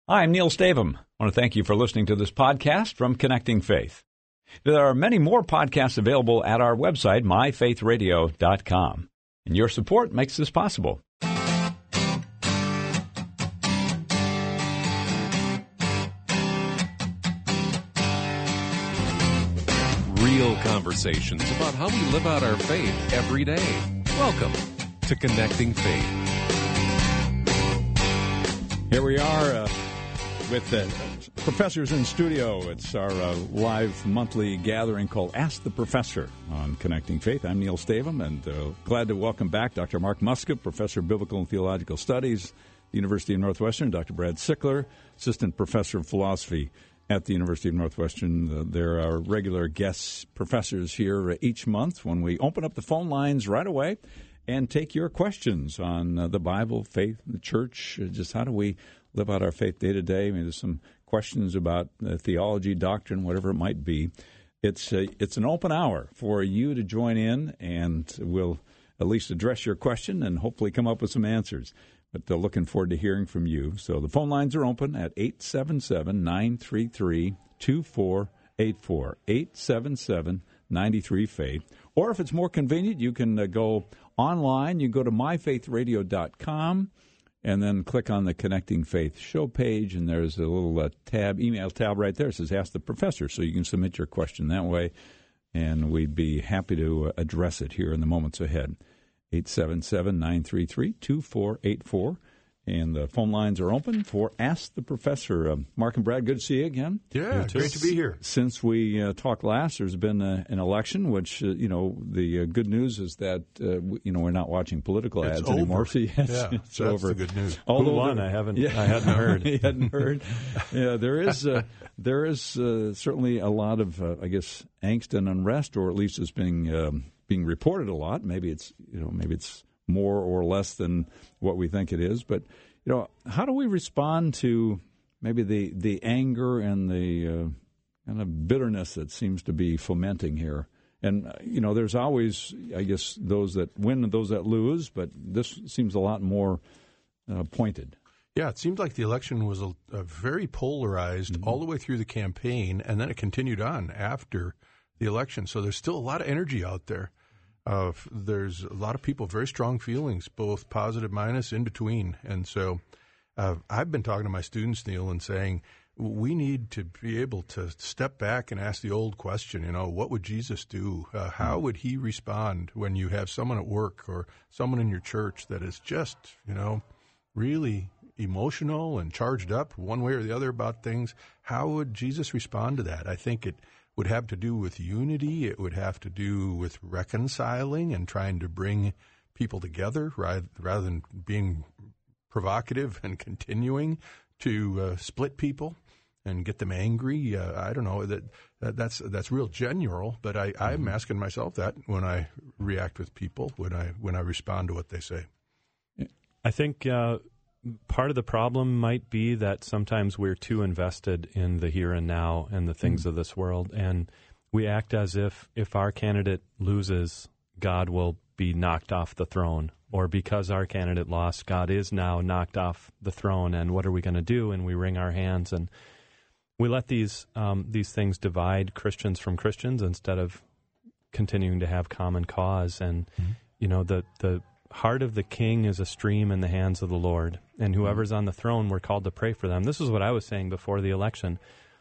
Hi, I'm Neil Stavum. I want to thank you for listening to this podcast from Connecting Faith. There are many more podcasts available at our website, myfaithradio.com. And your support makes this possible. Real conversations about how we live out our faith every day. Welcome to Connecting Faith. Here we are with professors in studio. It's our live monthly gathering called Ask the Professor on Connecting Faith. I'm Neil Stavum, and glad to welcome back Dr. Mark Muska, Professor of Biblical and Theological Studies, the University of Northwestern, Dr. Brad Sickler, Assistant Professor of Philosophy at the University of Northwestern. There are regular guest professors here each month when we open up the phone lines right away and take your questions on the Bible, faith, the church, just how do we live out our faith day to day. I mean, there's some questions about theology, doctrine, whatever it might be. It's an open hour for you to join in, and we'll at least address your question and hopefully come up with some answers. But looking forward to hearing from you. So the phone lines are open at 877-933-2484, 877-93-FAITH. Or if it's more convenient, you can go online. You go to myfaithradio.com and then click on the Connecting Faith show page, and there's a little email tab right there. It says Ask the Professor, so you can submit your question that way, and we'd be happy to address it here in the moments ahead. 877-933-2484. And the phone lines are open for Ask the Professor. Mark and Brad, good to see you again. Yeah, great to be here. Since we talked last, there's been an election, which, the good news is that, we're not watching political ads anymore. So yes, yeah, it's that's over. the good news. Although who won? I hadn't heard. You hadn't heard. Yeah, there is certainly a lot of, angst and unrest, or at least it's being reported a lot. Maybe it's more or less than what we think it is. But, how do we respond to maybe the anger and the kind of bitterness that seems to be fomenting here? And, there's always, those that win and those that lose, but this seems a lot more pointed. Yeah, it seemed like the election was a very polarized all the way through the campaign, and then it continued on after the election. So there's still a lot of energy out there. There's a lot of people, very strong feelings, both positive, minus, in between. And so I've been talking to my students, Neil, and saying we need to be able to step back and ask the old question, what would Jesus do? How would he respond when you have someone at work or someone in your church that is just, really emotional and charged up one way or the other about things? How would Jesus respond to that? I think it would have to do with unity. It would have to do with reconciling and trying to bring people together rather than being provocative and continuing to split people and get them angry. I don't know, that's real general, but I'm asking myself that when I react with people, when I respond to what they say. I think part of the problem might be that sometimes we're too invested in the here and now and the things of this world, and we act as if our candidate loses, God will be knocked off the throne, or because our candidate lost, God is now knocked off the throne, and what are we going to do? And we wring our hands, and we let these things divide Christians from Christians instead of continuing to have common cause. And the heart of the king is a stream in the hands of the Lord, and whoever's on the throne, we're called to pray for them. This is what I was saying before the election.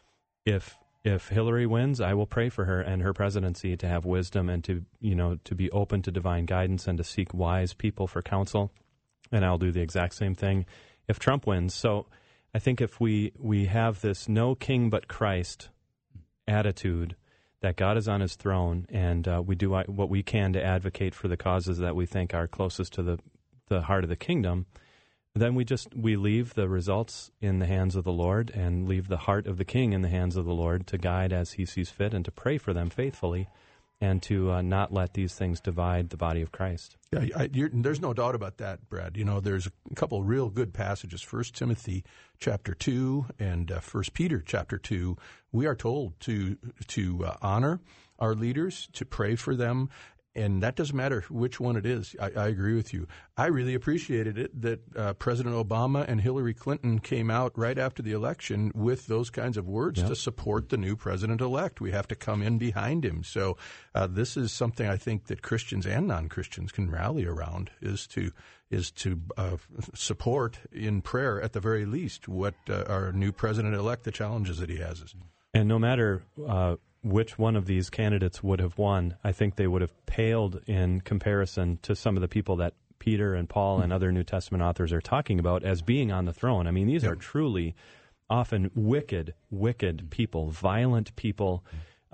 If Hillary wins, I will pray for her and her presidency to have wisdom and to be open to divine guidance and to seek wise people for counsel, and I'll do the exact same thing if Trump wins. So I think if we have this no king but Christ attitude, that God is on his throne, and we do what we can to advocate for the causes that we think are closest to the heart of the kingdom, then we leave the results in the hands of the Lord and leave the heart of the king in the hands of the Lord to guide as he sees fit and to pray for them faithfully and to not let these things divide the body of Christ. Yeah, there's no doubt about that, Brad. There's a couple of real good passages. 1 Timothy chapter 2 and 1 Peter chapter 2. We are told to honor our leaders, to pray for them, And that doesn't matter which one it is. I agree with you. I really appreciated it that President Obama and Hillary Clinton came out right after the election with those kinds of words to support the new president-elect. We have to come in behind him. So this is something I think that Christians and non-Christians can rally around, is to support in prayer, at the very least, what our new president-elect, the challenges that he has. And no matter which one of these candidates would have won, I think they would have paled in comparison to some of the people that Peter and Paul and other New Testament authors are talking about as being on the throne. I mean, these are truly often wicked people, violent people,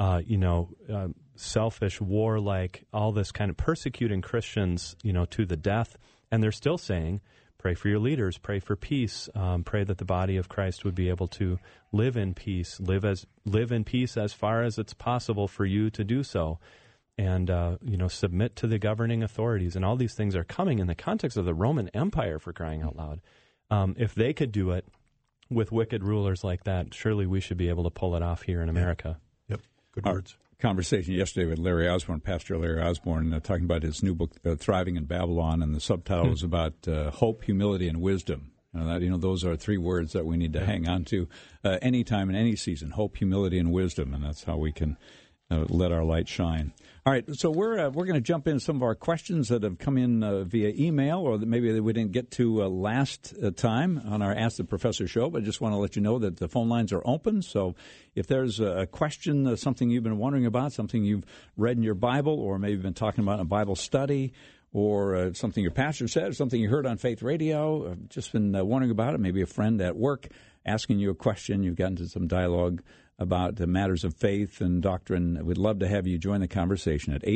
selfish, warlike, all this kind of persecuting Christians, to the death. And they're still saying, pray for your leaders, pray for peace, pray that the body of Christ would be able to live in peace, live in peace as far as it's possible for you to do so, and submit to the governing authorities. And all these things are coming in the context of the Roman Empire, for crying out loud. If they could do it with wicked rulers like that, surely we should be able to pull it off here in America. Yep, good words. Conversation yesterday with Larry Osborne, Pastor Larry Osborne, talking about his new book, Thriving in Babylon, and the subtitle is about hope, humility, and wisdom. Those are three words that we need to hang on to anytime in any season: hope, humility, and wisdom, and that's how we can let our light shine. All right, so we're going to jump into some of our questions that have come in via email, or that maybe we didn't get to last time on our Ask the Professor show. But I just want to let you know that the phone lines are open. So if there's a question, something you've been wondering about, something you've read in your Bible, or maybe been talking about in a Bible study, or something your pastor said, or something you heard on Faith Radio, just been wondering about it, maybe a friend at work asking you a question, you've gotten into some dialogue about the matters of faith and doctrine, we'd love to have you join the conversation at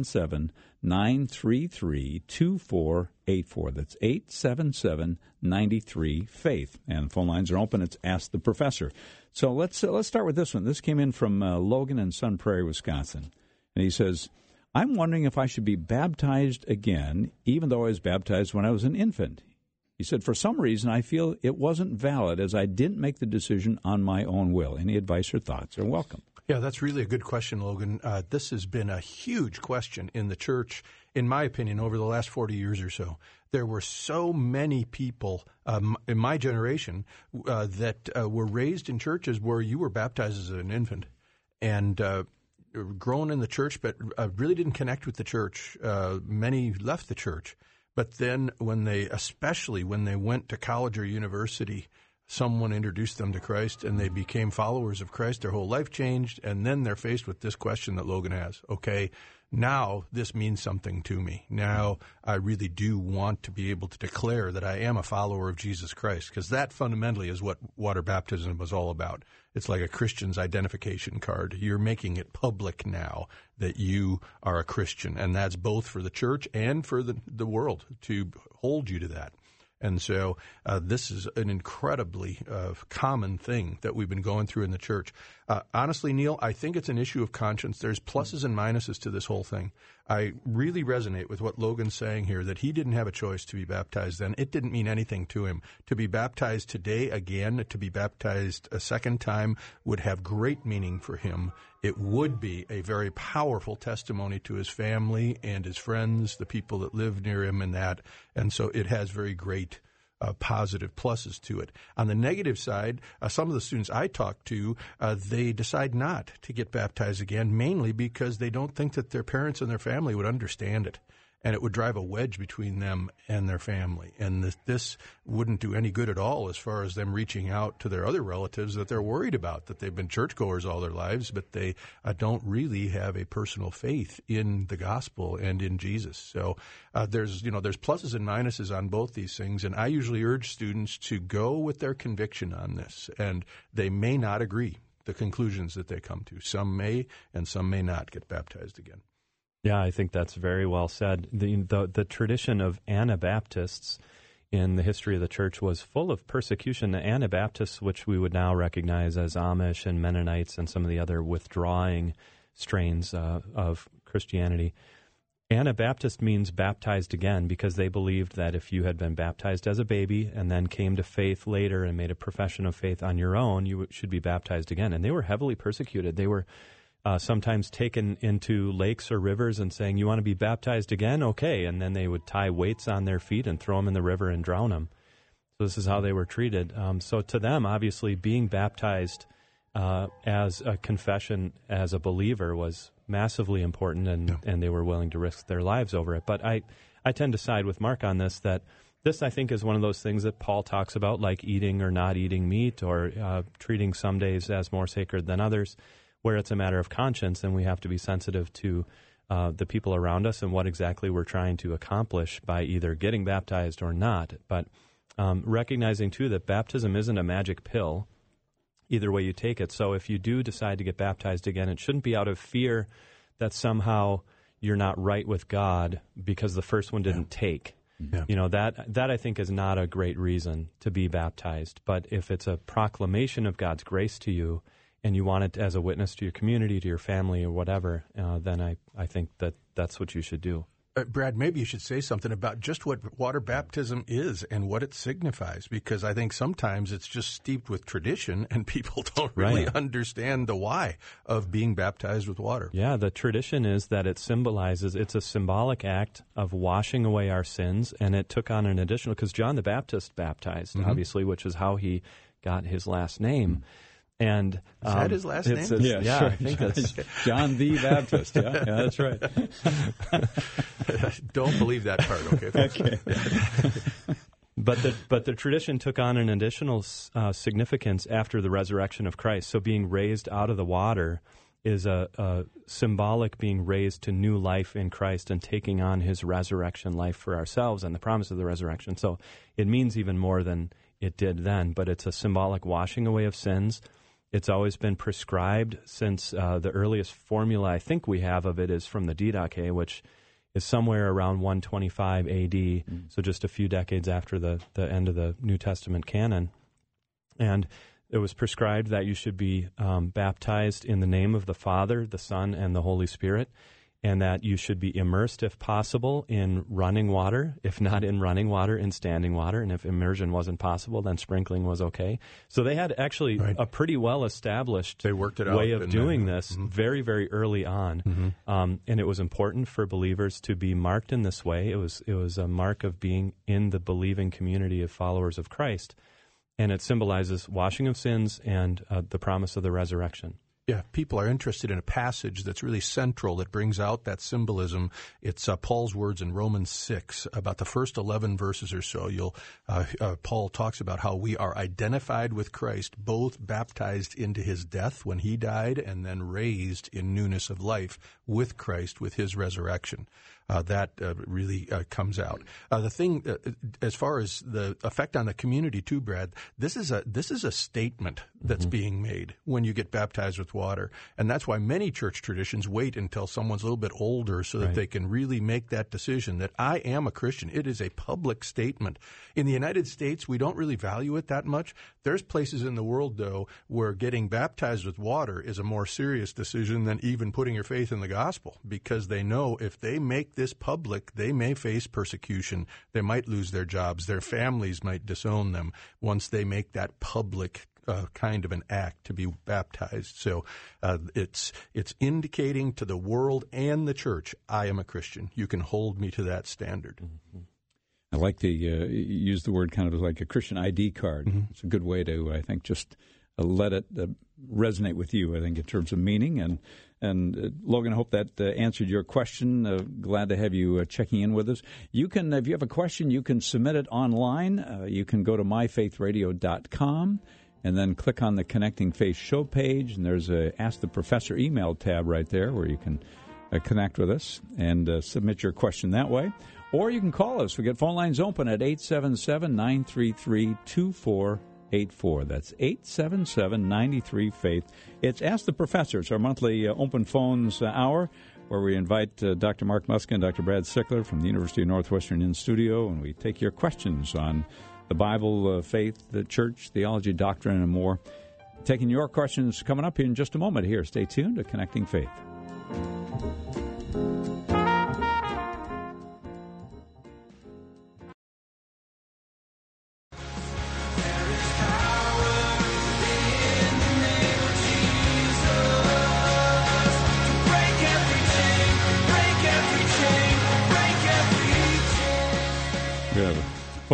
877-933-2484. That's 877-93-FAITH. And the phone lines are open. It's Ask the Professor. So let's start with this one. This came in from Logan in Sun Prairie, Wisconsin. And he says, I'm wondering if I should be baptized again, even though I was baptized when I was an infant. He said, for some reason, I feel it wasn't valid as I didn't make the decision on my own will. Any advice or thoughts are welcome. Yeah, that's really a good question, Logan. This has been a huge question in the church, in my opinion, over the last 40 years or so. There were so many people in my generation that were raised in churches where you were baptized as an infant and grown in the church, but really didn't connect with the church. Many left the church. But then especially when they went to college or university, someone introduced them to Christ and they became followers of Christ. Their whole life changed. And then they're faced with this question that Logan has. Okay, now this means something to me. Now I really do want to be able to declare that I am a follower of Jesus Christ, because that fundamentally is what water baptism was all about. It's like a Christian's identification card. You're making it public now that you are a Christian, and that's both for the church and for the world to hold you to that. And so this is an incredibly common thing that we've been going through in the church. Honestly, Neil, I think it's an issue of conscience. There's pluses and minuses to this whole thing. I really resonate with what Logan's saying here, that he didn't have a choice to be baptized then. It didn't mean anything to him. To be baptized today again, to be baptized a second time, would have great meaning for him. It would be a very powerful testimony to his family and his friends, the people that live near him, and that. And so it has very great positive pluses to it. On the negative side, some of the students I talk to, they decide not to get baptized again, mainly because they don't think that their parents and their family would understand it. And it would drive a wedge between them and their family. And this wouldn't do any good at all as far as them reaching out to their other relatives that they're worried about, that they've been churchgoers all their lives, but they don't really have a personal faith in the gospel and in Jesus. So there's pluses and minuses on both these things. And I usually urge students to go with their conviction on this. And they may not agree, the conclusions that they come to. Some may and some may not get baptized again. Yeah, I think that's very well said. The tradition of Anabaptists in the history of the church was full of persecution. The Anabaptists, which we would now recognize as Amish and Mennonites and some of the other withdrawing strains of Christianity. Anabaptist means baptized again, because they believed that if you had been baptized as a baby and then came to faith later and made a profession of faith on your own, you should be baptized again. And they were heavily persecuted. They were sometimes taken into lakes or rivers and saying, "You want to be baptized again? Okay." And then they would tie weights on their feet and throw them in the river and drown them. So this is how they were treated. So to them, obviously, being baptized as a confession as a believer was massively important, and they were willing to risk their lives over it. But I tend to side with Mark on this, that this, I think, is one of those things that Paul talks about, like eating or not eating meat, or treating some days as more sacred than others, where it's a matter of conscience, and we have to be sensitive to the people around us and what exactly we're trying to accomplish by either getting baptized or not. But recognizing, too, that baptism isn't a magic pill, either way you take it. So if you do decide to get baptized again, it shouldn't be out of fear that somehow you're not right with God because the first one didn't take. Yeah. You know, that I think is not a great reason to be baptized. But if it's a proclamation of God's grace to you and you want it as a witness to your community, to your family, or whatever, then I think that's what you should do. Brad, maybe you should say something about just what water baptism is and what it signifies, because I think sometimes it's just steeped with tradition and people don't really understand the why of being baptized with water. Yeah, the tradition is that it's a symbolic act of washing away our sins, and it took on an additional, because John the Baptist baptized, obviously, which is how he got his last name. And is that his last name? Yeah, sure. I think that's John the Baptist. Yeah, that's right. Don't believe that part. Okay. But the tradition took on an additional significance after the resurrection of Christ. So being raised out of the water is a symbolic being raised to new life in Christ and taking on his resurrection life for ourselves and the promise of the resurrection. So it means even more than it did then, but it's a symbolic washing away of sins. It's always been prescribed since the earliest formula I think we have of it is from the Didache, which is somewhere around 125 A.D., so just a few decades after the end of the New Testament canon. And it was prescribed that you should be baptized in the name of the Father, the Son, and the Holy Spirit, and that you should be immersed, if possible, in running water. If not in running water, in standing water. And if immersion wasn't possible, then sprinkling was okay. So they had actually a pretty well-established way of doing this very, very early on. And it was important for believers to be marked in this way. It was a mark of being in the believing community of followers of Christ. And it symbolizes washing of sins and the promise of the resurrection. Yeah, people are interested in a passage that's really central that brings out that symbolism. It's Paul's words in Romans 6, about the first 11 verses or so. Paul talks about how we are identified with Christ, both baptized into his death when he died and then raised in newness of life with Christ, with his resurrection. That really comes out. The thing, as far as the effect on the community too, Brad, this is a statement that's being made when you get baptized with water, and that's why many church traditions wait until someone's a little bit older so that they can really make that decision that I am a Christian. It is a public statement. In the United States, we don't really value it that much. There's places in the world, though, where getting baptized with water is a more serious decision than even putting your faith in the gospel, because they know if they make this public, they may face persecution. They might lose their jobs. Their families might disown them once they make that public kind of an act to be baptized. So it's indicating to the world and the church, I am a Christian. You can hold me to that standard. I like to use the word kind of like a Christian ID card. It's a good way to, I think, just let it resonate with you, I think, in terms of meaning. And Logan, I hope that answered your question. Glad to have you checking in with us. You can, if you have a question, you can submit it online. You can go to myfaithradio.com and then click on the Connecting Faith show page, and there's a Ask the Professor email tab right there where you can connect with us and submit your question that way. Or you can call us. We got phone lines open at 877-933-2484. That's 877-93-FAITH. It's Ask the Professor. It's our monthly open phones hour where we invite Dr. Mark Muska and Dr. Brad Sickler from the University of Northwestern in studio, and we take your questions on the Bible, faith, the church, theology, doctrine, and more. Taking your questions coming up in just a moment here. Stay tuned to Connecting Faith.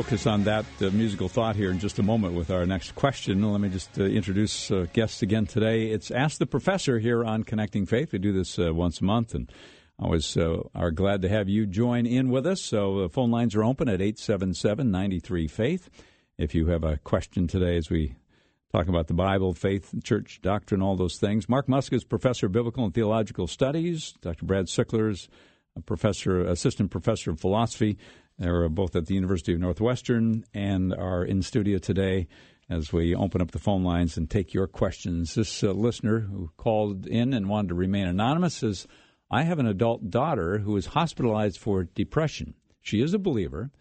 focus on that musical thought here in just a moment with our next question. Let me just introduce guests again today. It's Ask the Professor here on Connecting Faith. We do this once a month, and always are glad to have you join in with us. So the phone lines are open at 877-93-FAITH. If you have a question today as we talk about the Bible, faith, church doctrine, all those things. Mark Muska is Professor of Biblical and Theological Studies. Dr. Brad Sickler is Assistant Professor of Philosophy. They're both at the University of Northwestern and are in studio today as we open up the phone lines and take your questions. This listener who called in and wanted to remain anonymous says, I have an adult daughter who is hospitalized for depression. She is a believer,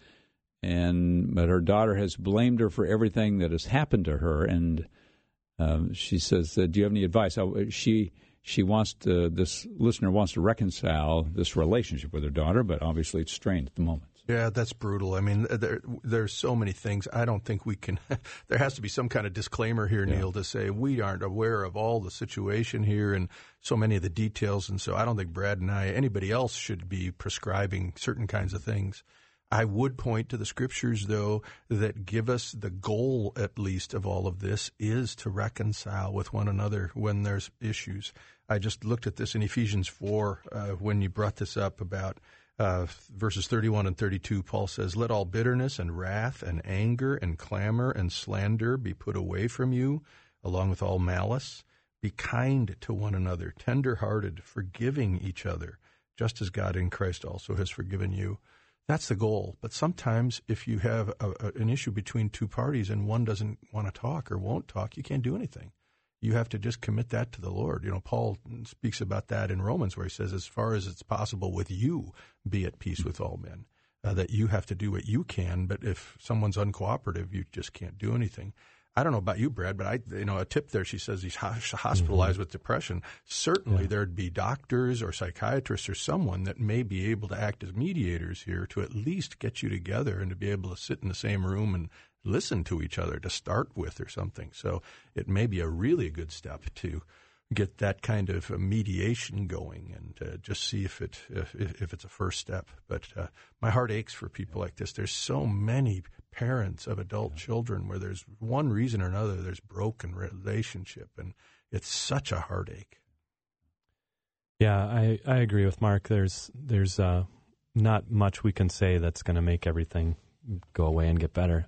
but her daughter has blamed her for everything that has happened to her. And she says, do you have any advice? She wants to. This listener wants to reconcile this relationship with her daughter, but obviously it's strained at the moment. Yeah, that's brutal. I mean, there's so many things. I don't think we can – there has to be some kind of disclaimer here, Neil, to say we aren't aware of all the situation here and so many of the details. And so I don't think Brad and anybody else should be prescribing certain kinds of things. I would point to the scriptures, though, that give us the goal, at least, of all of this is to reconcile with one another when there's issues. I just looked at this in Ephesians 4 when you brought this up about verses 31 and 32. Paul says, let all bitterness and wrath and anger and clamor and slander be put away from you, along with all malice. Be kind to one another, tender-hearted, forgiving each other, just as God in Christ also has forgiven you. That's the goal. But sometimes if you have an issue between two parties and one doesn't want to talk or won't talk, you can't do anything. You have to just commit that to the Lord. You know, Paul speaks about that in Romans where he says, as far as it's possible with you, be at peace with all men, that you have to do what you can. But if someone's uncooperative, you just can't do anything. I don't know about you, Brad, but a tip there, she says he's hospitalized with depression. Certainly there'd be doctors or psychiatrists or someone that may be able to act as mediators here to at least get you together and to be able to sit in the same room and listen to each other to start with or something. So it may be a really good step to get that kind of mediation going and just see if it's a first step. But my heart aches for people like this. There's so many parents of adult children where there's one reason or another there's broken relationship, and it's such a heartache. Yeah, I agree with Mark. There's not much we can say that's going to make everything go away and get better.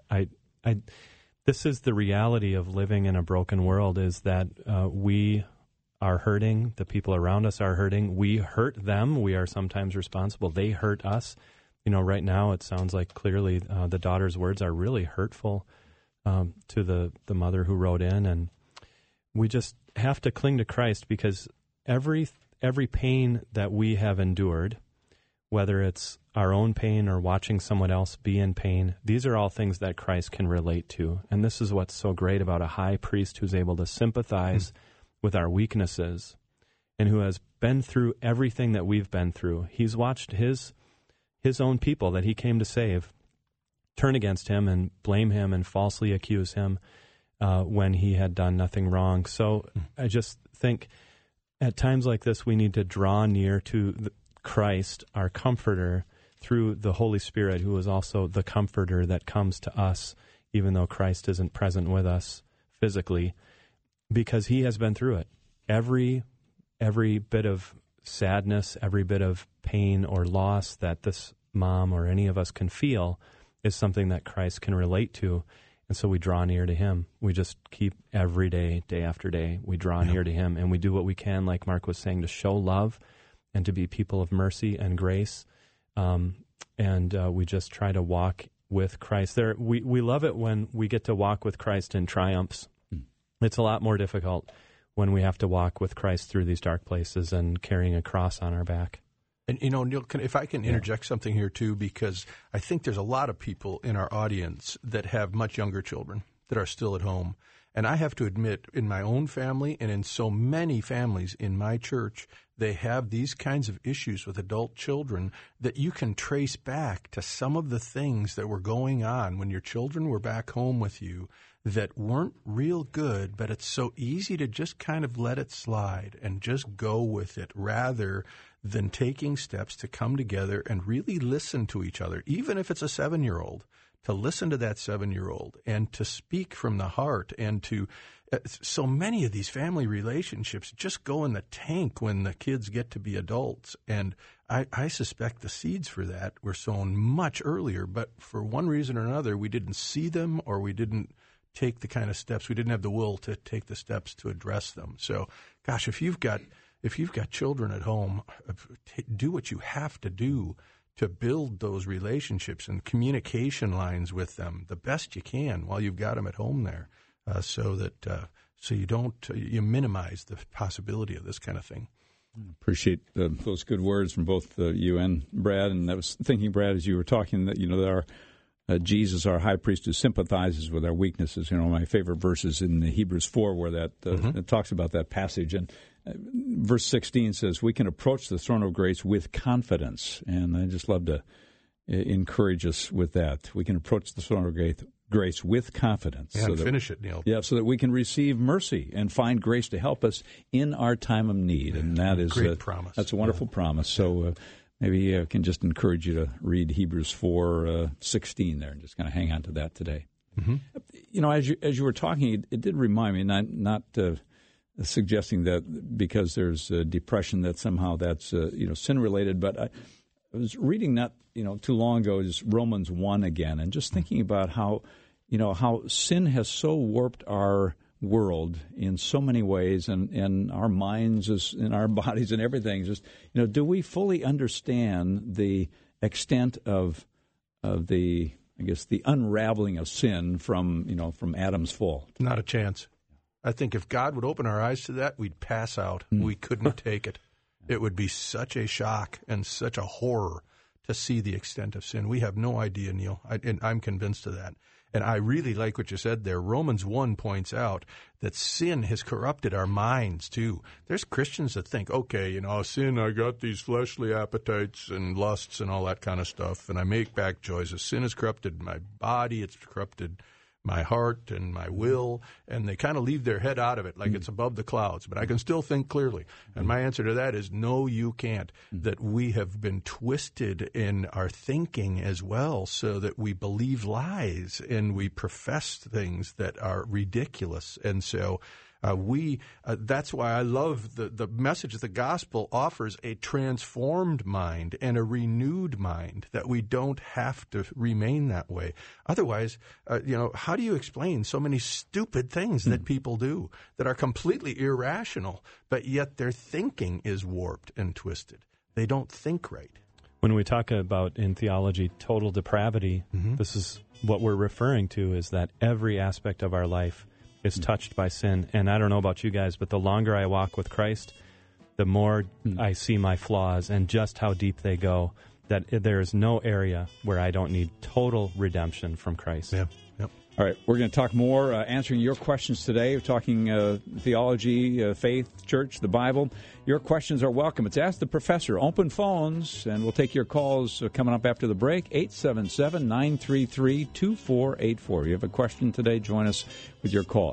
This is the reality of living in a broken world, is that we are hurting. The people around us are hurting. We hurt them. We are sometimes responsible. They hurt us. You know, right now it sounds like clearly the daughter's words are really hurtful to the mother who wrote in. And we just have to cling to Christ, because every pain that we have endured, whether it's our own pain or watching someone else be in pain, these are all things that Christ can relate to. And this is what's so great about a high priest who's able to sympathize with our weaknesses and who has been through everything that we've been through. He's watched his own people that he came to save turn against him and blame him and falsely accuse him when he had done nothing wrong. So I just think at times like this, we need to draw near to Christ, our comforter, through the Holy Spirit, who is also the comforter that comes to us, even though Christ isn't present with us physically, because he has been through it. Every bit of sadness, every bit of pain or loss that this mom or any of us can feel is something that Christ can relate to. And so we draw near to him. We just keep every day, day after day, we draw near to him, and we do what we can, like Mark was saying, to show love and to be people of mercy and grace. And we just try to walk with Christ. We love it when we get to walk with Christ in triumphs. It's a lot more difficult when we have to walk with Christ through these dark places and carrying a cross on our back. And, you know, Neil, if I can interject something here, too, because I think there's a lot of people in our audience that have much younger children that are still at home. And I have to admit, in my own family and in so many families in my church, they have these kinds of issues with adult children that you can trace back to some of the things that were going on when your children were back home with you that weren't real good, but it's so easy to just kind of let it slide and just go with it rather than taking steps to come together and really listen to each other, even if it's a 7-year-old, to listen to that 7-year-old and to speak from the heart, and to so many of these family relationships just go in the tank when the kids get to be adults. And I suspect the seeds for that were sown much earlier, but for one reason or another, we didn't see them, or we didn't take the kind of steps. We didn't have the will to take the steps to address them. So, gosh, if you've got children at home, do what you have to do to build those relationships and communication lines with them the best you can while you've got them at home there, so you minimize the possibility of this kind of thing. Appreciate those good words from both you and Brad. And I was thinking, Brad, as you were talking, that there are Jesus, our high priest, who sympathizes with our weaknesses. My favorite verse is in Hebrews 4, where that it talks about that passage. And verse 16 says, we can approach the throne of grace with confidence. And I just love to encourage us with that. We can approach the throne of grace with confidence. Yeah, finish it, Neil. Yeah, so that we can receive mercy and find grace to help us in our time of need. And that is great promise. That's a wonderful promise. So maybe I can just encourage you to read Hebrews 4:16 there, and just kind of hang on to that today. Mm-hmm. As you were talking, it did remind me, not suggesting that because there's depression that somehow that's sin related, but I was reading not too long ago just Romans 1 again, and just thinking about how sin has so warped our world in so many ways, and our minds and our bodies and everything. Just do we fully understand the extent of the unraveling of sin from Adam's fall? Not a chance. I think if God would open our eyes to that, we'd pass out. We couldn't take it. It would be such a shock and such a horror to see the extent of sin. We have no idea, Neil, and I'm convinced of that. And I really like what you said there. Romans 1 points out that sin has corrupted our minds, too. There's Christians that think, okay, sin, I got these fleshly appetites and lusts and all that kind of stuff, and I make back choices. Sin has corrupted my body. It's corrupted my heart and my will, and they kind of leave their head out of it like it's above the clouds. But I can still think clearly. And my answer to that is no, you can't. That we have been twisted in our thinking as well, so that we believe lies and we profess things that are ridiculous. And so that's why I love the message of the gospel offers a transformed mind and a renewed mind, that we don't have to remain that way. Otherwise, how do you explain so many stupid things that people do that are completely irrational, but yet their thinking is warped and twisted? They don't think right. When we talk about, in theology, total depravity, this is what we're referring to, is that every aspect of our life is touched by sin. And I don't know about you guys, but the longer I walk with Christ, the more I see my flaws and just how deep they go, that there is no area where I don't need total redemption from Christ. Yeah. Yep. All right, we're going to talk more, answering your questions today. We're talking theology, faith, church, the Bible. Your questions are welcome. It's Ask the Professor. Open phones, and we'll take your calls coming up after the break. 877-933-2484. If you have a question today, join us with your call.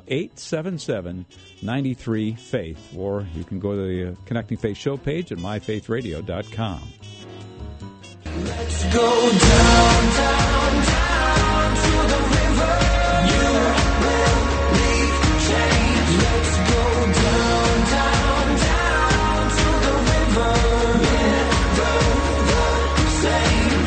877-93-FAITH. Or you can go to the Connecting Faith show page at myfaithradio.com. Let's go down, down, down to the river. You will leave change. Let's go down, down, down to the river. Never the same.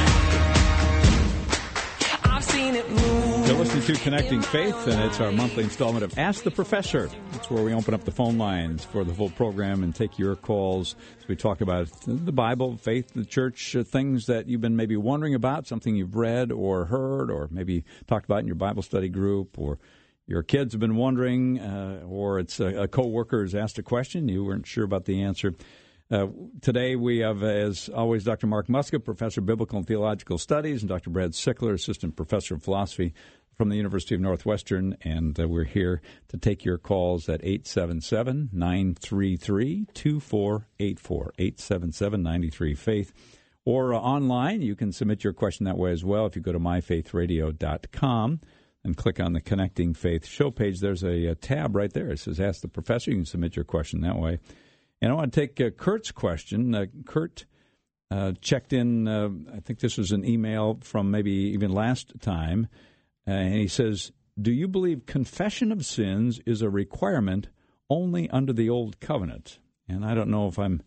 I've seen it move. You're listening to Connecting Faith, and it's our monthly installment of Ask the Professor. It's where we open up the phone lines for the full program and take your calls as we talk about the Bible, faith, the church, things that you've been maybe wondering about, something you've read or heard, or maybe talked about in your Bible study group, or your kids have been wondering, or it's a coworker has asked a question, you weren't sure about the answer. Today we have, as always, Dr. Mark Muska, Professor of Biblical and Theological Studies, and Dr. Brad Sickler, Assistant Professor of Philosophy from the University of Northwestern, and we're here to take your calls at 877-933-2484, 877-93-FAITH, or online. You can submit your question that way as well. If you go to myfaithradio.com and click on the Connecting Faith show page, there's a tab right there. It says Ask the Professor. You can submit your question that way. And I want to take Kurt's question. Kurt checked in, I think this was an email from maybe even last time, and he says, do you believe confession of sins is a requirement only under the Old Covenant? And I don't know if I'm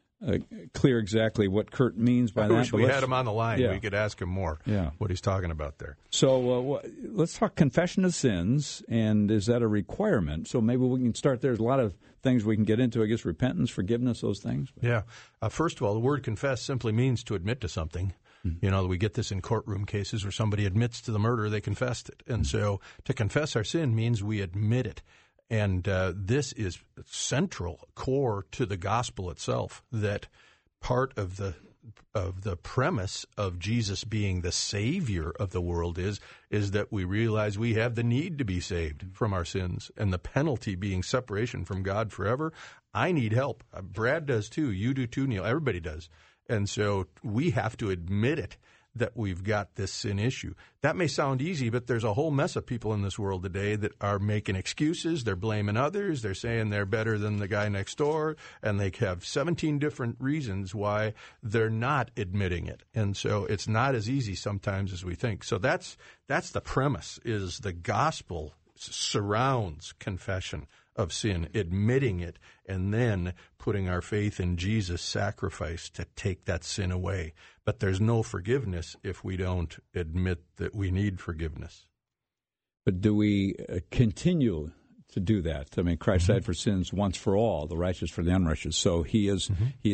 clear exactly what Kurt means by that. I wish we had him on the line. Yeah. We could ask him more what he's talking about there. So let's talk confession of sins, and is that a requirement? So maybe we can start there. There's a lot of things we can get into, I guess, repentance, forgiveness, those things. Yeah. First of all, the word confess simply means to admit to something. You know, we get this in courtroom cases where somebody admits to the murder, they confessed it. And so to confess our sin means we admit it. And this is central, core to the gospel itself, that part of the premise of Jesus being the Savior of the world is that we realize we have the need to be saved from our sins, and the penalty being separation from God forever. I need help. Brad does too. You do too, Neil. Everybody does. And so we have to admit it, that we've got this sin issue. That may sound easy, but there's a whole mess of people in this world today that are making excuses. They're blaming others. They're saying they're better than the guy next door, and they have 17 different reasons why they're not admitting it. And so it's not as easy sometimes as we think. So that's the premise, is the gospel surrounds confession of sin, admitting it, and then putting our faith in Jesus' sacrifice to take that sin away. But there's no forgiveness if we don't admit that we need forgiveness. But do we continue to do that? I mean, Christ died for sins once for all, the righteous for the unrighteous. So he has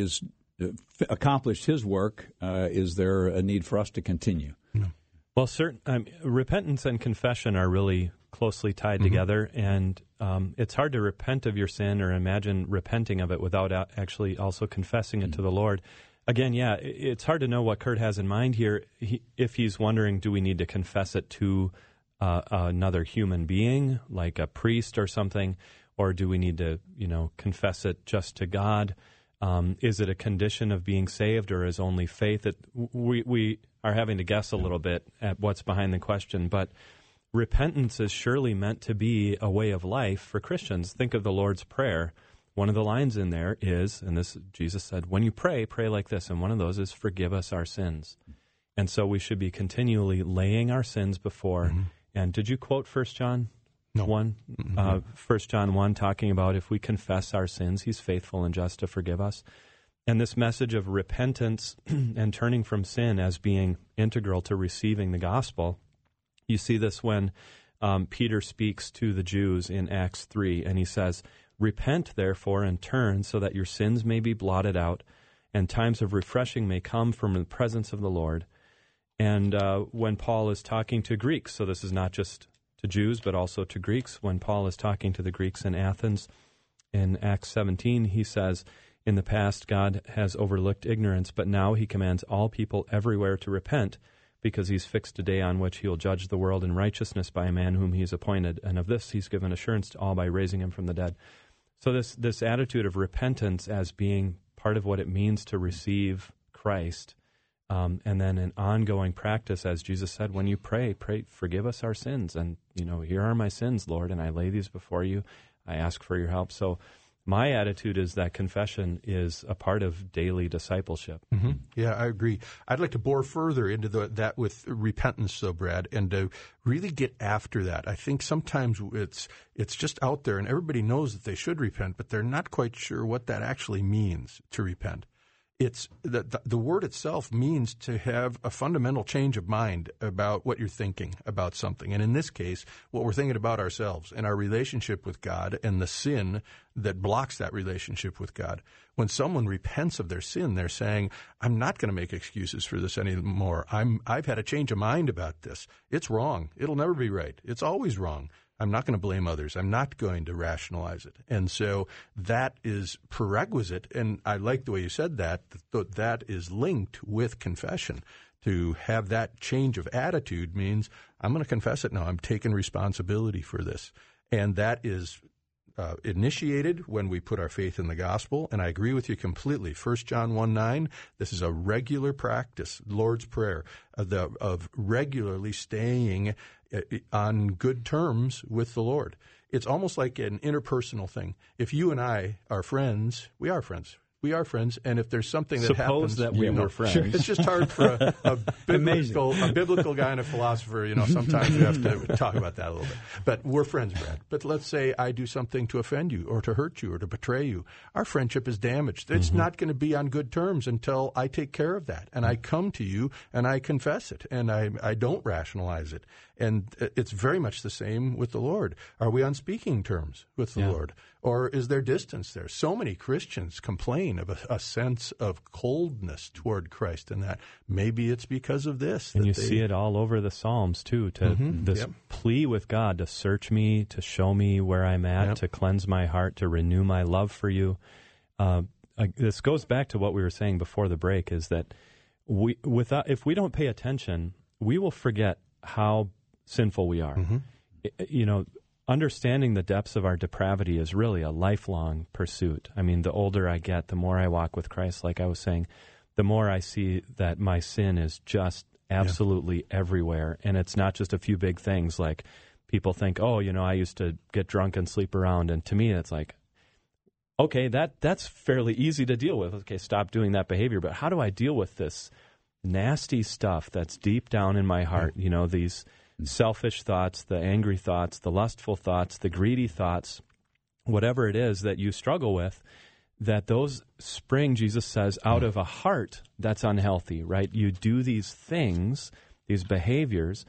accomplished his work. Is there a need for us to continue? No. Well, repentance and confession are really closely tied together, and it's hard to repent of your sin or imagine repenting of it without actually also confessing it to the Lord. Again, it's hard to know what Kurt has in mind here. If he's wondering, do we need to confess it to another human being, like a priest or something, or do we need to, confess it just to God? Is it a condition of being saved, or is only faith? We are having to guess a little bit at what's behind the question, but repentance is surely meant to be a way of life for Christians. Think of the Lord's Prayer. One of the lines in there is, and this Jesus said, when you pray, pray like this, and one of those is, forgive us our sins. And so we should be continually laying our sins before. And did you quote 1 John 1? 1 John 1, talking about if we confess our sins, he's faithful and just to forgive us. And this message of repentance and turning from sin as being integral to receiving the gospel, you see this when Peter speaks to the Jews in Acts 3, and he says, repent, therefore, and turn so that your sins may be blotted out, and times of refreshing may come from the presence of the Lord. And when Paul is talking to Greeks, so this is not just to Jews, but also to Greeks, when Paul is talking to the Greeks in Athens in Acts 17, he says, in the past God has overlooked ignorance, but now he commands all people everywhere to repent, because he's fixed a day on which he will judge the world in righteousness by a man whom he's appointed. And of this he's given assurance to all by raising him from the dead. So this attitude of repentance as being part of what it means to receive Christ, and then an ongoing practice, as Jesus said, when you pray, forgive us our sins. And, here are my sins, Lord, and I lay these before you. I ask for your help. So my attitude is that confession is a part of daily discipleship. Yeah, I agree. I'd like to bore further into that with repentance, though, Brad, and to really get after that. I think sometimes it's just out there, and everybody knows that they should repent, but they're not quite sure what that actually means to repent. It's the word itself means to have a fundamental change of mind about what you're thinking about something. And in this case, what we're thinking about ourselves and our relationship with God and the sin that blocks that relationship with God. When someone repents of their sin, they're saying, I'm not going to make excuses for this anymore. I've had a change of mind about this. It's wrong. It'll never be right. It's always wrong. I'm not going to blame others. I'm not going to rationalize it. And so that is prerequisite, and I like the way you said that is linked with confession. To have that change of attitude means I'm going to confess it now. I'm taking responsibility for this. And that is initiated when we put our faith in the gospel, and I agree with you completely. 1 John 1:9, this is a regular practice, Lord's Prayer, of regularly staying on good terms with the Lord. It's almost like an interpersonal thing. If you and I are friends, we are friends. We are friends, and if there's something that Suppose happens, that we were friends. It's just hard for a biblical guy and a philosopher. Sometimes you have to talk about that a little bit. But we're friends, Brad. But let's say I do something to offend you, or to hurt you, or to betray you. Our friendship is damaged. It's not going to be on good terms until I take care of that, and I come to you and I confess it, and I don't rationalize it. And it's very much the same with the Lord. Are we on speaking terms with the Lord? Or is there distance there? So many Christians complain of a sense of coldness toward Christ, and that maybe it's because of this. And you see it all over the Psalms, too, this plea with God to search me, to show me where I'm at, to cleanse my heart, to renew my love for you. This goes back to what we were saying before the break, is that if we don't pay attention, we will forget how sinful we are. Understanding the depths of our depravity is really a lifelong pursuit. I mean, the older I get, the more I walk with Christ, like I was saying, the more I see that my sin is just absolutely everywhere. And it's not just a few big things like people think, I used to get drunk and sleep around. And to me, it's like, okay, that's fairly easy to deal with. Okay, stop doing that behavior. But how do I deal with this nasty stuff that's deep down in my heart? These selfish thoughts, the angry thoughts, the lustful thoughts, the greedy thoughts, whatever it is that you struggle with, that those spring, Jesus says, out of a heart that's unhealthy, right? You do these things, these behaviors,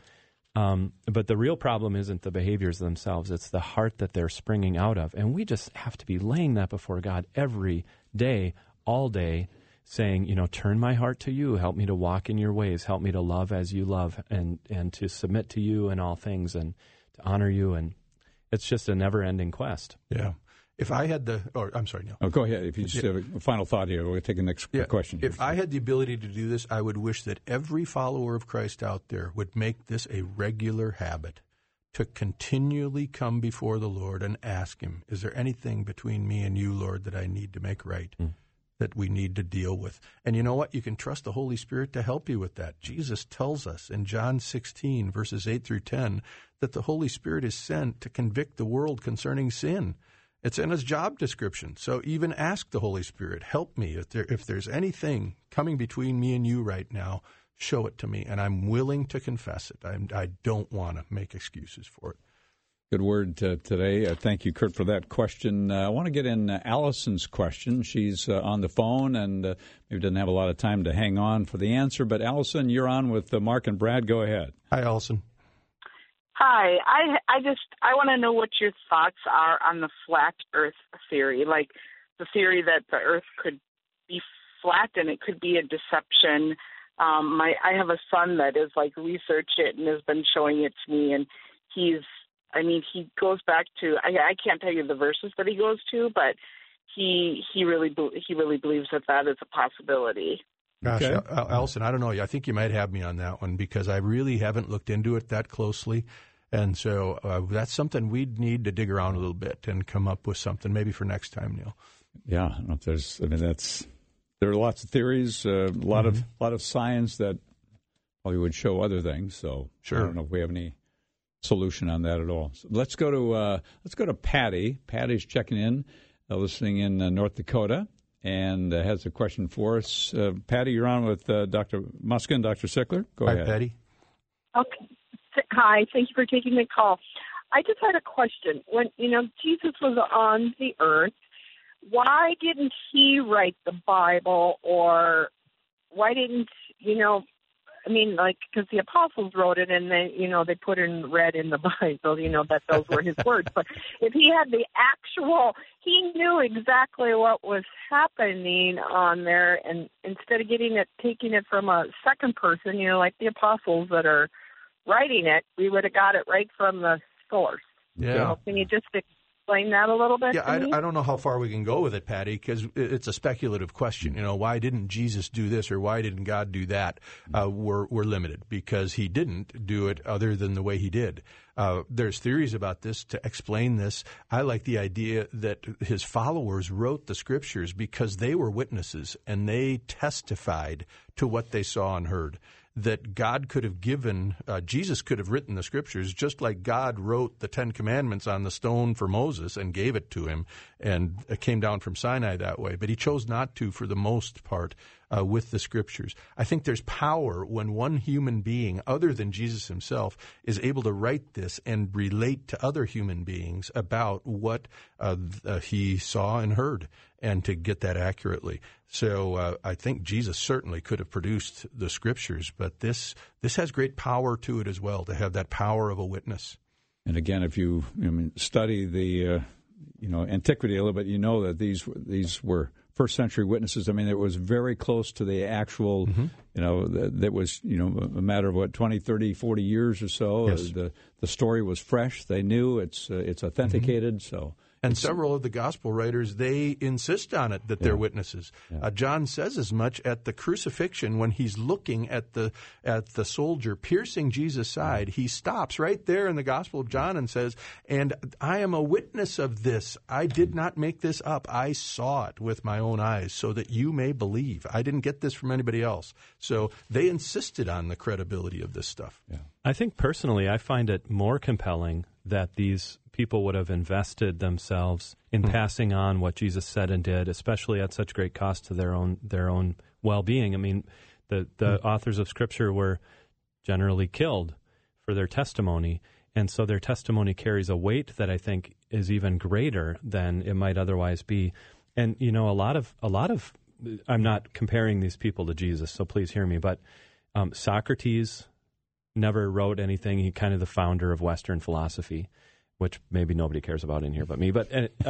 but the real problem isn't the behaviors themselves. It's the heart that they're springing out of. And we just have to be laying that before God every day, all day, saying, turn my heart to you, help me to walk in your ways, help me to love as you love, and to submit to you in all things, and to honor you. And it's just a never-ending quest. Yeah. If I had I'm sorry, Neil. Oh, go ahead. If you just have a final thought here, we'll take the next question. If I had the ability to do this, I would wish that every follower of Christ out there would make this a regular habit, to continually come before the Lord and ask Him, is there anything between me and you, Lord, that I need to make right? That we need to deal with. And you know what? You can trust the Holy Spirit to help you with that. Jesus tells us in John 16, verses 8 through 10, that the Holy Spirit is sent to convict the world concerning sin. It's in His job description. So even ask the Holy Spirit, help me. If there's anything coming between me and you right now, show it to me. And I'm willing to confess it. I don't want to make excuses for it. Good word today. Thank you, Kurt, for that question. I want to get in Allison's question. She's on the phone and maybe doesn't have a lot of time to hang on for the answer. But, Allison, you're on with Mark and Brad. Go ahead. Hi, Allison. Hi. I want to know what your thoughts are on the flat Earth theory, like the theory that the Earth could be flat and it could be a deception. I have a son that has researched it and has been showing it to me, and he goes back to, I can't tell you the verses that he goes to, but he really believes that is a possibility. Gosh, okay. Allison, I don't know. I think you might have me on that one, because I really haven't looked into it that closely. And so that's something we'd need to dig around a little bit and come up with something maybe for next time, Neil. Yeah, I don't know if there are lots of theories, a lot of science that probably would show other things. So sure. I don't know if we have any solution on that at all. So let's go to Patty. Patty's checking in, listening in North Dakota, and has a question for us. Patty, you're on with Dr. Muska and Dr. Sickler. Go ahead. Hi, Patty. Okay. Hi. Thank you for taking the call. I just had a question. When Jesus was on the earth, why didn't He write the Bible, or why didn't because the apostles wrote it and they put in red in the Bible, that those were His words. But if He had He knew exactly what was happening on there, and instead of taking it from a second person, like the apostles that are writing it, we would have got it right from the source. Yeah. Can you just explain that a little bit? Yeah, I don't know how far we can go with it, Patty, because it's a speculative question. Why didn't Jesus do this, or why didn't God do that? We're limited because He didn't do it other than the way He did. There's theories about this to explain this. I like the idea that His followers wrote the Scriptures because they were witnesses and they testified to what they saw and heard. that God could have given, Jesus could have written the Scriptures just like God wrote the Ten Commandments on the stone for Moses and gave it to him, and it came down from Sinai that way. But he chose not to for the most part with the Scriptures. I think there's power when one human being, other than Jesus himself, is able to write this and relate to other human beings about what he saw and heard, and to get that accurately. So I think Jesus certainly could have produced the Scriptures, but this has great power to it as well, to have that power of a witness. And again, if you study the antiquity a little bit, you know that these were first century witnesses. I mean, it was very close to the actual, that was, a matter of 20, 30, 40 years or so. Yes. The story was fresh. They knew it's authenticated. So. And several of the gospel writers, they insist on it that they're witnesses. Yeah. John says as much at the crucifixion when he's looking at the soldier piercing Jesus' side. He stops right there in the Gospel of John and says, "And I am a witness of this. I did not make this up. I saw it with my own eyes so that you may believe. I didn't get this from anybody else." So they insisted on the credibility of this stuff. Yeah. I think personally, I find it more compelling that these people would have invested themselves in passing on what Jesus said and did, especially at such great cost to their own well-being. I mean, the authors of Scripture were generally killed for their testimony, and so their testimony carries a weight that I think is even greater than it might otherwise be. And a lot of I'm not comparing these people to Jesus, so please hear me, but Socrates never wrote anything. He kind of the founder of Western philosophy, which maybe nobody cares about in here but me. But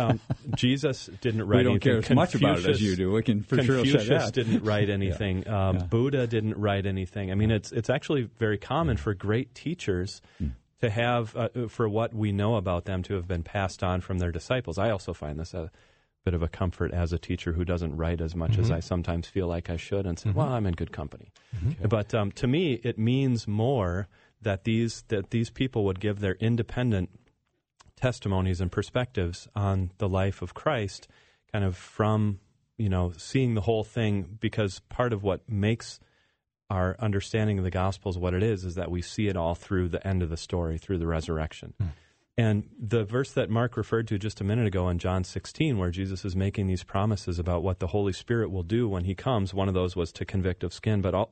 Jesus didn't write anything. We don't care as much about it as you do. We can for sure say that. Confucius didn't write anything. Buddha didn't write anything. I mean, it's actually very common for great teachers to have, for what we know about them, to have been passed on from their disciples. I also find this a bit of a comfort as a teacher who doesn't write as much as I sometimes feel like I should, and say, well, I'm in good company. Okay. But to me, it means more that these people would give their independent testimonies and perspectives on the life of Christ, kind of from, seeing the whole thing, because part of what makes our understanding of the Gospels what it is that we see it all through the end of the story, through the resurrection. And the verse that Mark referred to just a minute ago in John 16, where Jesus is making these promises about what the Holy Spirit will do when he comes, one of those was to convict of sin, but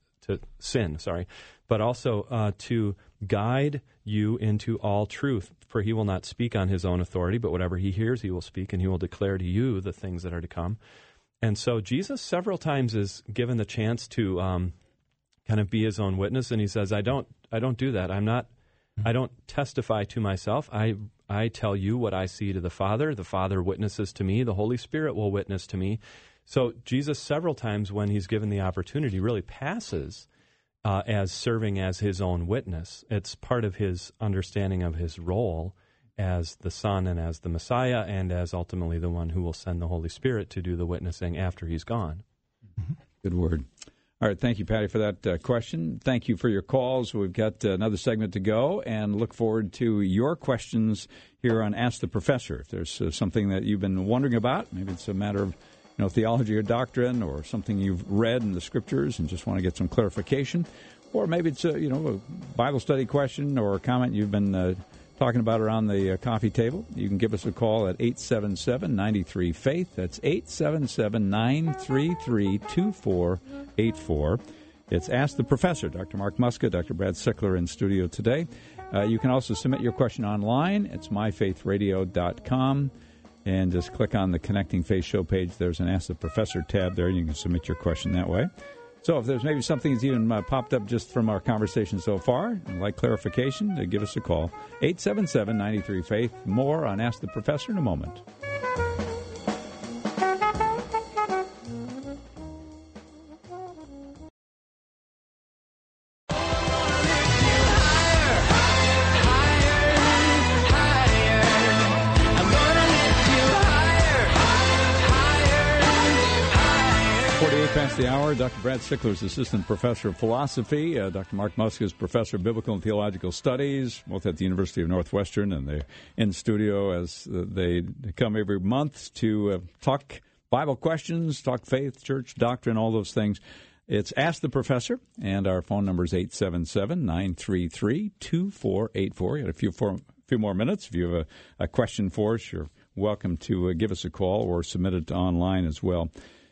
also to guide you into all truth. For he will not speak on his own authority, but whatever he hears, he will speak, and he will declare to you the things that are to come. And so Jesus several times is given the chance to kind of be his own witness, and he says, I don't do that. I don't testify to myself. I tell you what I see to the Father. The Father witnesses to me. The Holy Spirit will witness to me. So Jesus several times, when he's given the opportunity, really passes as serving as his own witness. It's part of his understanding of his role as the Son and as the Messiah, and as ultimately the one who will send the Holy Spirit to do the witnessing after he's gone. Good word. All right, thank you, Patty, for that question. Thank you for your calls. We've got another segment to go, and look forward to your questions here on Ask the Professor. If there's something that you've been wondering about, maybe it's a matter of theology or doctrine, or something you've read in the Scriptures and just want to get some clarification, or maybe it's a Bible study question or a comment you've been talking about around the coffee table, you can give us a call at 877-93-FAITH. That's 877-933-2484. It's Ask the Professor. Dr. Mark Muska, Dr. Brad Sickler in studio today. You can also submit your question online. It's myfaithradio.com. And just click on the Connecting Faith show page. There's an Ask the Professor tab there. You can submit your question that way. So if there's maybe something that's even popped up just from our conversation so far, and like clarification, give us a call. 877-93-FAITH. More on Ask the Professor in a moment. Past the hour, Dr. Brad Sickler is Assistant Professor of Philosophy. Dr. Mark Muska is Professor of Biblical and Theological Studies, both at the University of Northwestern, and they're in studio as they come every month to talk Bible questions, talk faith, church, doctrine, all those things. It's Ask the Professor, and our phone number is 877-933-2484. Got a few more minutes. If you have a question for us, you're welcome to give us a call or submit it online as well.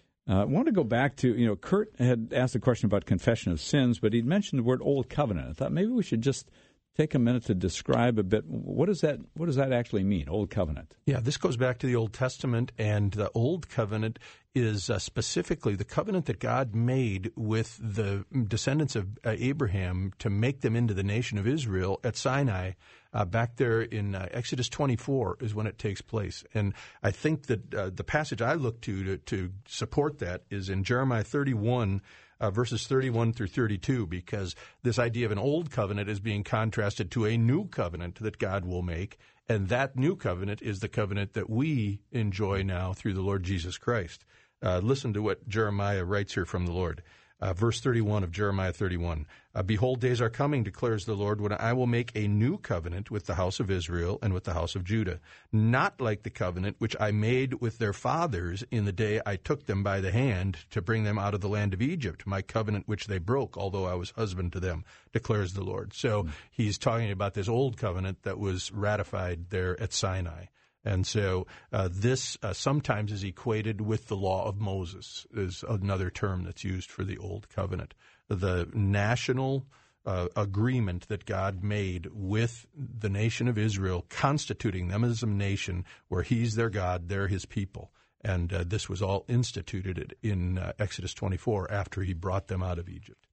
I want to go back to, Kurt had asked a question about confession of sins, but he'd mentioned the word Old Covenant. I thought maybe we should just take a minute to describe a bit, what does that actually mean, Old Covenant? Yeah, this goes back to the Old Testament, and the Old Covenant is specifically the covenant that God made with the descendants of Abraham to make them into the nation of Israel at Sinai. Back there in Exodus 24 is when it takes place. And I think that the passage I look to support that is in Jeremiah 31, verses 31 through 32, because this idea of an old covenant is being contrasted to a new covenant that God will make, and that new covenant is the covenant that we enjoy now through the Lord Jesus Christ. Listen to what Jeremiah writes here from the Lord. Verse 31 of Jeremiah 31. Behold, days are coming, declares the Lord, when I will make a new covenant with the house of Israel and with the house of Judah, not like the covenant which I made with their fathers in the day I took them by the hand to bring them out of the land of Egypt, my covenant which they broke, although I was husband to them, declares the Lord. So he's talking about this old covenant that was ratified there at Sinai. And so this sometimes is equated with the law of Moses, is another term that's used for the Old Covenant. The national agreement that God made with the nation of Israel, constituting them as a nation where he's their God, they're his people. And this was all instituted in Exodus 24 after he brought them out of Egypt.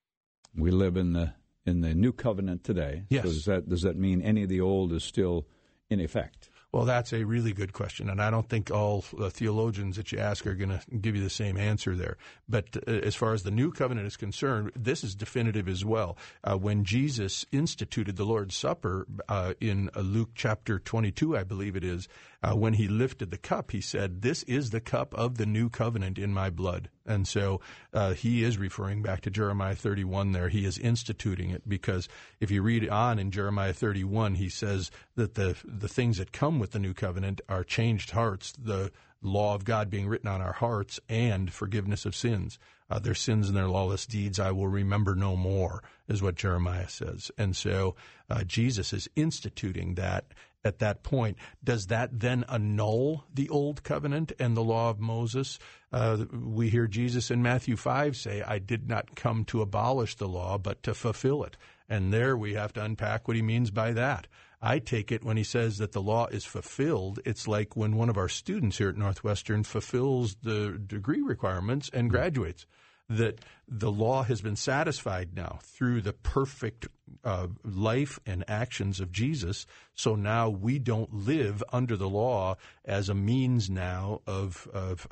We live in the new covenant today. Yes. So does that mean any of the old is still in effect? Well, that's a really good question, and I don't think all theologians that you ask are going to give you the same answer there. But as far as the new covenant is concerned, this is definitive as well. When Jesus instituted the Lord's Supper in Luke chapter 22, I believe it is, when he lifted the cup, he said, "This is the cup of the new covenant in my blood." And so he is referring back to Jeremiah 31 there. He is instituting it, because if you read on in Jeremiah 31, he says that the things that come with the new covenant are changed hearts, the law of God being written on our hearts, and forgiveness of sins. Their sins and their lawless deeds I will remember no more, is what Jeremiah says. And so Jesus is instituting that at that point. Does that then annul the Old Covenant and the law of Moses? We hear Jesus in Matthew 5 say, "I did not come to abolish the law, but to fulfill it." And there we have to unpack what he means by that. I take it when he says that the law is fulfilled, it's like when one of our students here at Northwestern fulfills the degree requirements and graduates, that the law has been satisfied now through the perfect life and actions of Jesus. So now we don't live under the law as a means now of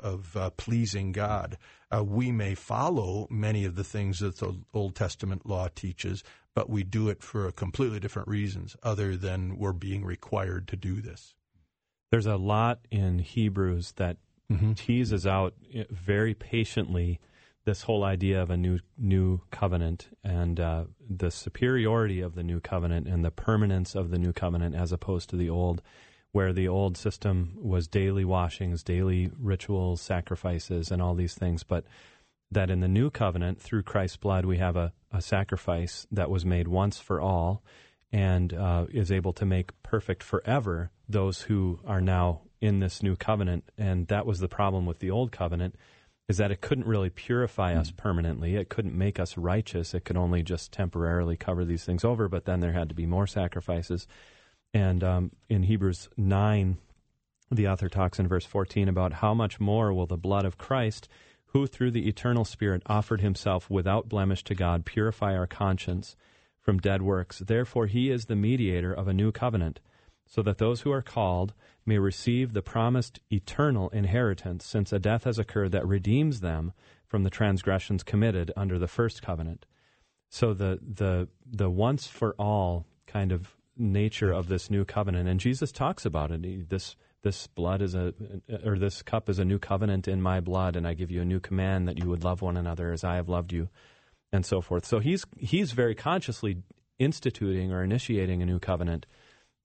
pleasing God. We may follow many of the things that the Old Testament law teaches, but we do it for completely different reasons other than we're being required to do this. There's a lot in Hebrews that teases out very patiently this whole idea of a new covenant and the superiority of the new covenant and the permanence of the new covenant as opposed to the old, where the old system was daily washings, daily rituals, sacrifices, and all these things, but that in the new covenant, through Christ's blood, we have a sacrifice that was made once for all and is able to make perfect forever those who are now in this new covenant. And that was the problem with the old covenant, is that it couldn't really purify us permanently. It couldn't make us righteous. It could only just temporarily cover these things over, but then there had to be more sacrifices. And in Hebrews 9, the author talks in verse 14 about how much more will the blood of Christ, who through the eternal Spirit offered himself without blemish to God, purify our conscience from dead works. Therefore he is the mediator of a new covenant, so that those who are called may receive the promised eternal inheritance, since a death has occurred that redeems them from the transgressions committed under the first covenant. So the once for all kind of nature of this new covenant, and Jesus talks about it. This blood is this cup is a new covenant in my blood, and I give you a new command that you would love one another as I have loved you, and so forth. So he's very consciously instituting or initiating a new covenant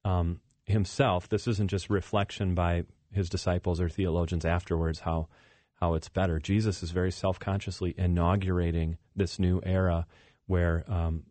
himself. This isn't just reflection by his disciples or theologians afterwards how how it's better. Jesus is very self-consciously inaugurating this new era where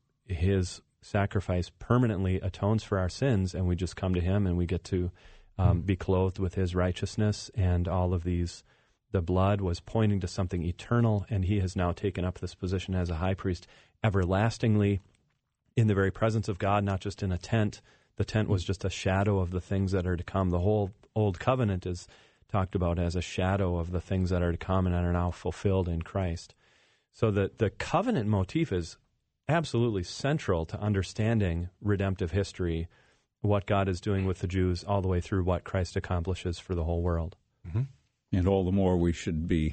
his sacrifice permanently atones for our sins, and we just come to him and we get to be clothed with his righteousness, and all of these. The blood was pointing to something eternal, and he has now taken up this position as a high priest everlastingly in the very presence of God, not just in a tent. The tent was just a shadow of the things that are to come. The whole Old Covenant is talked about as a shadow of the things that are to come and are now fulfilled in Christ. So the covenant motif is absolutely central to understanding redemptive history, what God is doing with the Jews all the way through what Christ accomplishes for the whole world. Mm-hmm. And all the more we should be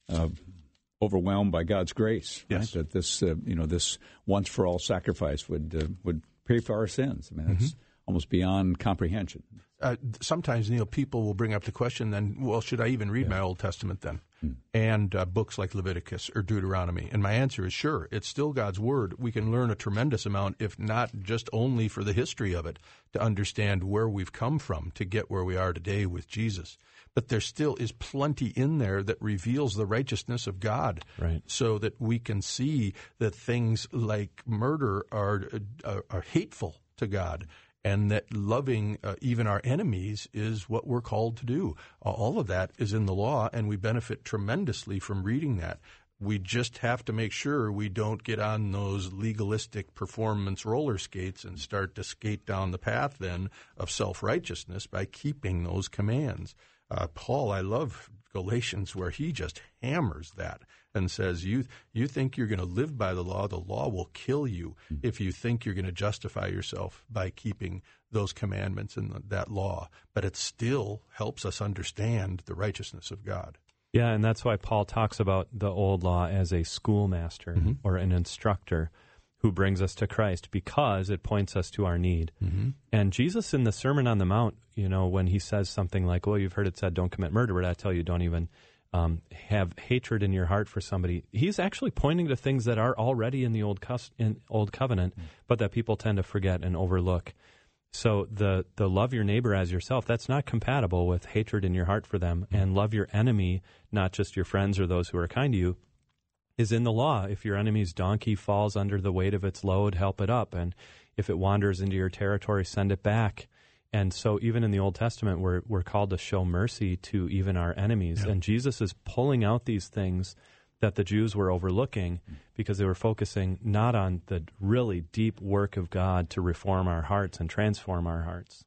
overwhelmed by God's grace. Yes. Right? That this, this once for all sacrifice would pay for our sins. I mean, it's almost beyond comprehension. Sometimes, Neil, people will bring up the question then, well, should I even read my Old Testament then? And books like Leviticus or Deuteronomy? And my answer is sure. It's still God's Word. We can learn a tremendous amount, if not just only for the history of it, to understand where we've come from to get where we are today with Jesus. But there still is plenty in there that reveals the righteousness of God, right? So that we can see that things like murder are hateful to God, and that loving even our enemies is what we're called to do. All of that is in the law, and we benefit tremendously from reading that. We just have to make sure we don't get on those legalistic performance roller skates and start to skate down the path then of self-righteousness by keeping those commands. Paul, I love Galatians where he just hammers that and says, you think you're going to live by the law will kill you if you think you're going to justify yourself by keeping those commandments and that law. But it still helps us understand the righteousness of God. Yeah, and that's why Paul talks about the old law as a schoolmaster or an instructor who brings us to Christ, because it points us to our need. And Jesus in the Sermon on the Mount, when he says something like, well, you've heard it said, don't commit murder, but I tell you, don't even have hatred in your heart for somebody. He's actually pointing to things that are already in the Old Covenant, but that people tend to forget and overlook. So the love your neighbor as yourself, that's not compatible with hatred in your heart for them. And love your enemy, not just your friends or those who are kind to you, is in the law. If your enemy's donkey falls under the weight of its load, help it up. And if it wanders into your territory, send it back. And so even in the Old Testament, we're called to show mercy to even our enemies. Yeah. And Jesus is pulling out these things that the Jews were overlooking because they were focusing not on the really deep work of God to reform our hearts and transform our hearts.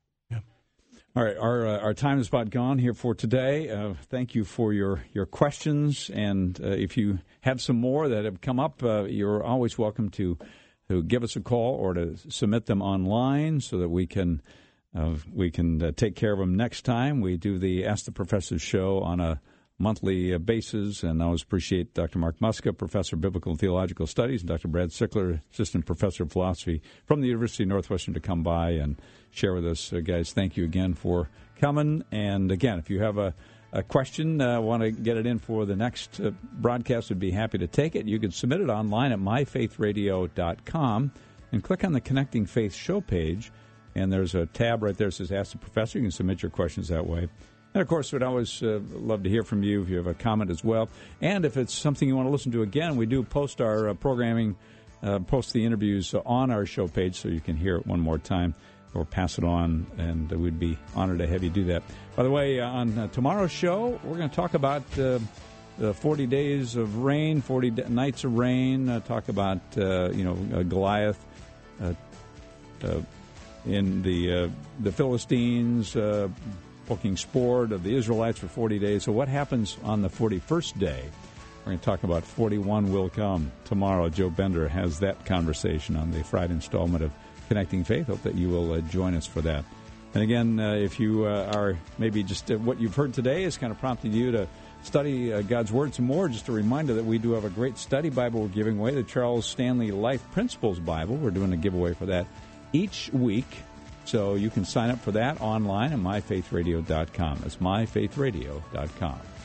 All right, our time is about gone here for today. Thank you for your questions, and if you have some more that have come up, you're always welcome to give us a call or to submit them online so that we can take care of them next time. We do the Ask the Professor show on a monthly basis, and I always appreciate Dr. Mark Muska, Professor of Biblical and Theological Studies, and Dr. Brad Sickler, Assistant Professor of Philosophy from the University of Northwestern, to come by and share with us. Guys, thank you again for coming. And again, if you have a question, want to get it in for the next broadcast, would be happy to take it. You can submit it online at myfaithradio.com and click on the Connecting Faith show page, and there's a tab right there that says Ask the Professor. You can submit your questions that way. And, of course, we'd always love to hear from you if you have a comment as well. And if it's something you want to listen to again, we do post our programming, post the interviews on our show page so you can hear it one more time or pass it on, and we'd be honored to have you do that. By the way, on tomorrow's show, we're going to talk about the 40 days of rain, 40 nights of rain, talk about, Goliath in the Philistines, poking sport of the Israelites for 40 days. So what happens on the 41st day? We're going to talk about 41 will come tomorrow. Joe Bender has that conversation on the Friday installment of Connecting Faith. Hope that you will join us for that. And again, if you are maybe just what you've heard today has kind of prompted you to study God's Word some more, just a reminder that we do have a great study Bible we're giving away, the Charles Stanley Life Principles Bible. We're doing a giveaway for that each week. So you can sign up for that online at myfaithradio.com. That's myfaithradio.com.